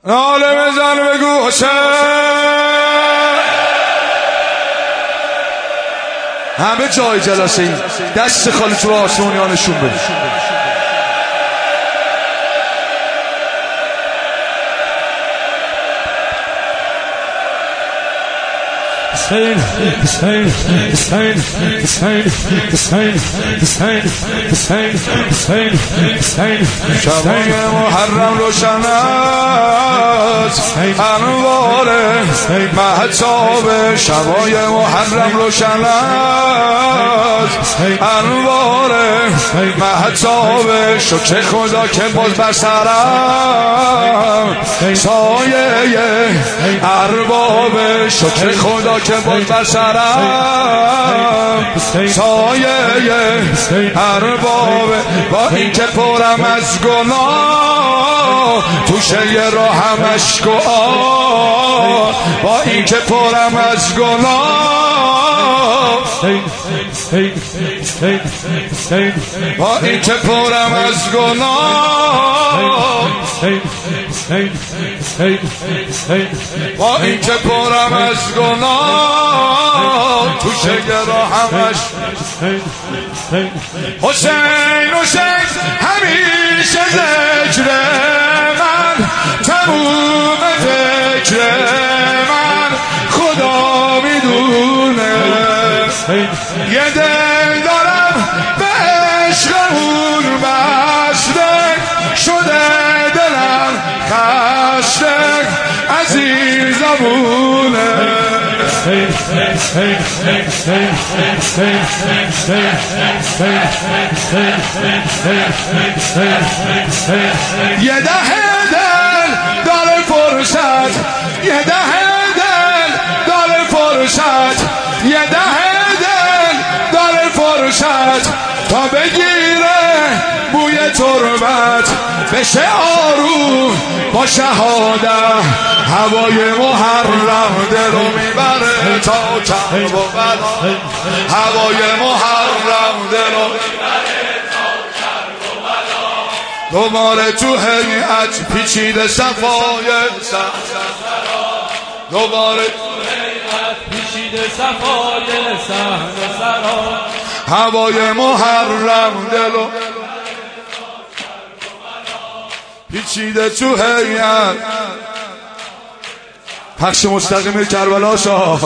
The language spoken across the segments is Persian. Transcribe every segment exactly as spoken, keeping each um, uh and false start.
ناله بزن بگو حسین. همه جای جلسه این دست خالی تو آسمونیانشون بده. Hussein, Hussein, Hussein, Hussein, Hussein, Hussein, Hussein, Hussein, Hussein. شبای محرم روشن است، انوار مهتاب. شبای محرم روشن است، انوار مهتاب. شکر خدا که باز بر سرم سایه ارباب. شکر خدا که باز بر سرم سایه ارباب. با این که پرم از گناه توشه را همش گواه. با این که پرم از گناه، با این که پرم از گناه، با این که پرم از گناه توشه را همش. حسین حسین همیشه ذکر من، تموم فکر من خدا میدونه. یه دل دارم به عشق اون بسته، شده دلم خسته از این زبونه. یه ده دل داره فرصت، یه ده دل داره فرصت، یه ده دل داره فرصت تا بگیره بوی تربت، بشه آروم با شهادت. هوای محرم دلو میبره تا کرب و بلا. هوای محرم دلو میبره تا کرب و بلا. دوباره تو هیئت پیچیده صفای صحنه، دوباره تو هیئت پیچیده صفای صحنه سرا. هوای محرم دلو پیچیده تو هیئت. پخش مستقیم کربلا شاه.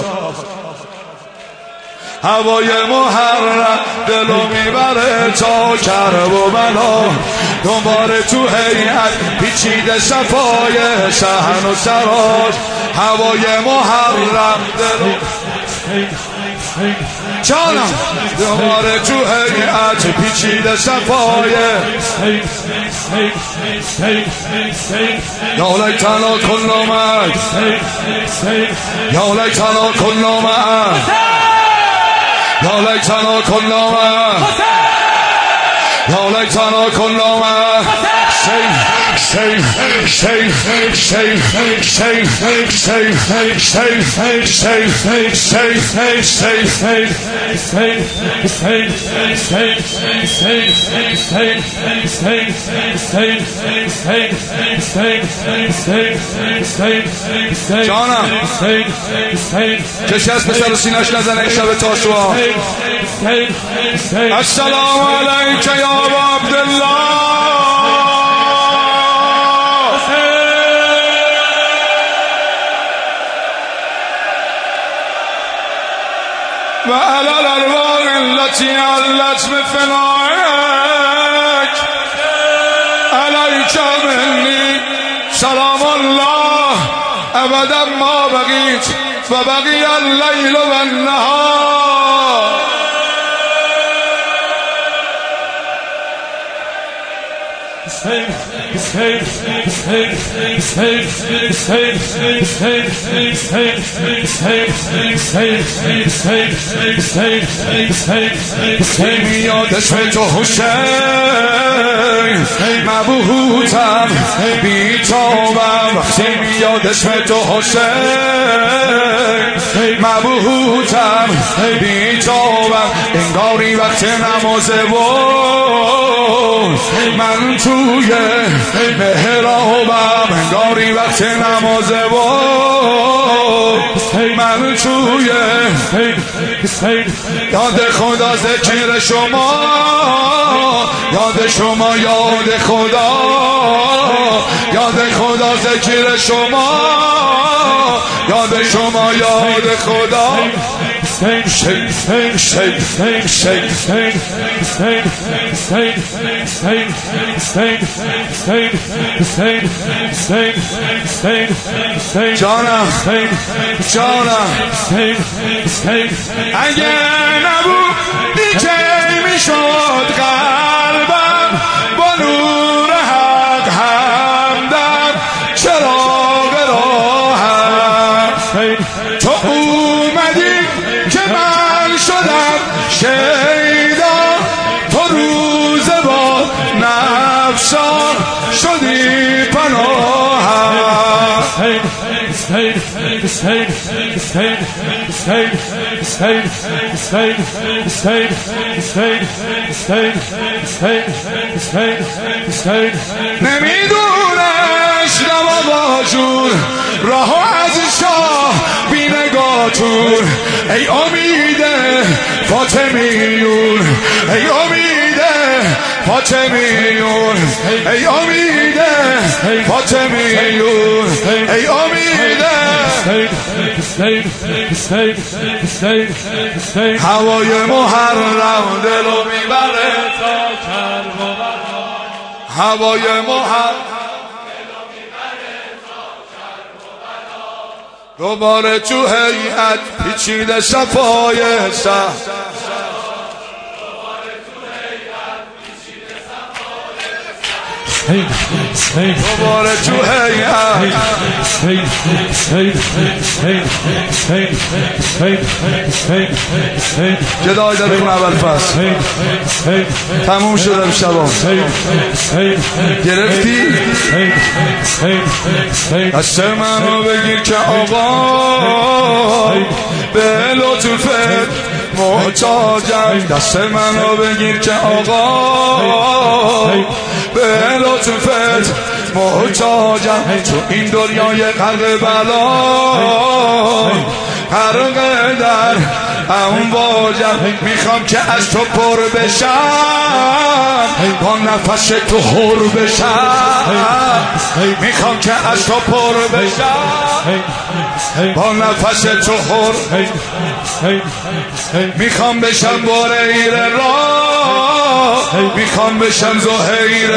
هوای محرم دلو میبره تا کرب و بلا. دوباره تو هیئت پیچیده صفای شهن و سراج. هوای محرم دلو جانم. دوباره تو هیئت پیچیده صفای. یا لیتنا کنا معک، یا لیتنا کنا معک، یا لیتنا کنا معک، یا لیتنا کنا معک. شیخ شیخ شیخ شیخ شیخ شیخ شیخ شیخ جانم. کسی از پسر و سینش نزنه این شب تاسوعا. السلام علیک یا ابا عبدالله. و علی الارواح التي علت بفنائك عليك مني سلام الله ابدا ما بقيت و بقي الليل والنهار. یادش تو حسین مبهوتم بیتابم. وقتی یادش تو حسین مبهوتم بیتابم. انگاری وقت نمازه بود من توی محرابم. انگاری وقت وقت نمازه و من توی یاد خدا ذکر شما، یاد شما یاد خدا، یاد خدا ذکر شما، یاد شما یاد خدا. Shake, shake, shake, shake, shake, shake, shake, shake, shake, shake, shake, shake, shake, shake, shake. جانم، جانم، اگه نبودی که میشد قلبم با نور حق همدم چراغ راهم. تو اومدی که من شدم شیدا، تو روز با نفسان شدی پناهم. نمیدونشتم آقا جون راهو از شاه بی نگاتون، ای امید فاطمیون، ای امید فاطمیون، ای امید فاطمیون، ای امید. هوای محرم دلو میبره تا کربلا، هوای محرم دوباره تو هیئت پیچیده صفای سر، دوباره تو هیئت جدای داریم اول فصل تموم شدم شبا گرفتی دست منو بگیر که آقا به لطفت محتاجم، دست منو بگیر که آقا به لطفت محتاجم. تو این دنیای غرق بلا غرق در امواجم، میخوام که از تو پر بشم با نفس تو حر بشم، میخوام که از تو پر بشم با نفس تو حر، میخوام بشم بریر راه، میخوام بشم زهیر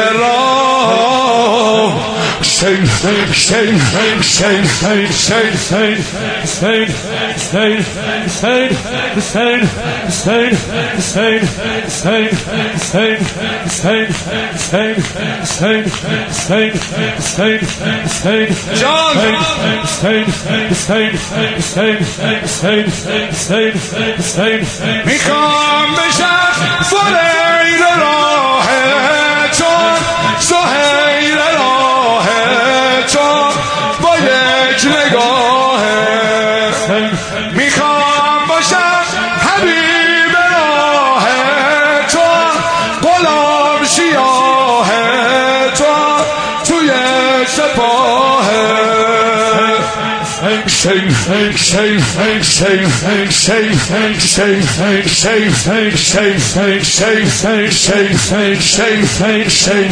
راه. Shame, shame, shame, shame, shame, shame, shame, shame, shame, shame, shame, shame, shame, shame, shame, shame, shame, shame, shame, shame. John, shame, shame, shame, shame, shame, shame. میخوام بشم فریر راه چون سهیر راه چون با یک نگاه، میخوام باشم حبیب راه چون غلام شیاه چون توی سپاه. Shame, shame, shame, shame, shame, shame, shame, shame, shame, shame, shame, shame, shame, shame, shame,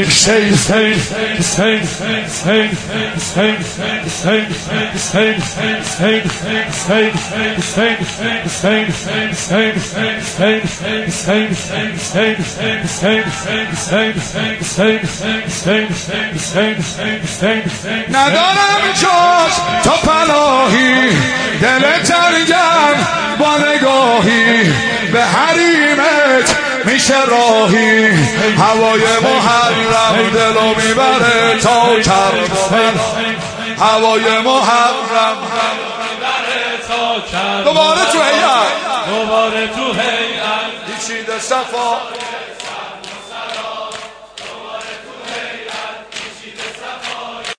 ندارم جز تو پناهی، دل تنگم با نگاهی، به حریمت میشه راهی. هوای محرم دلو میبره تا کربلا، هوای محرم دوباره تو هیئت، دوباره تو هیئت پیچیده صفا